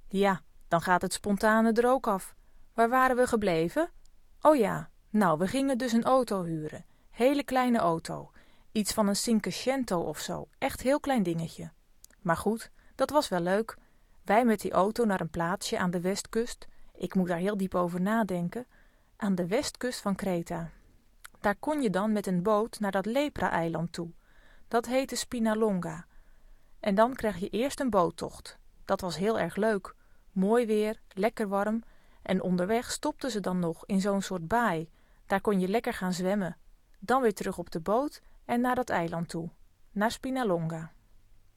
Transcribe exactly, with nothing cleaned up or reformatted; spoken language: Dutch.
Ja, dan gaat het spontane er ook af. Waar waren we gebleven? Oh ja, nou, we gingen dus een auto huren. Hele kleine auto. Iets van een Cinquecento of zo. Echt heel klein dingetje. Maar goed, dat was wel leuk. Wij met die auto naar een plaatsje aan de westkust. Ik moet daar heel diep over nadenken. Aan de westkust van Kreta. Daar kon je dan met een boot naar dat lepra-eiland toe. Dat heette Spinalonga. En dan kreeg je eerst een boottocht. Dat was heel erg leuk. Mooi weer, lekker warm. En onderweg stopten ze dan nog in zo'n soort baai. Daar kon je lekker gaan zwemmen. Dan weer terug op de boot en naar dat eiland toe. Naar Spinalonga.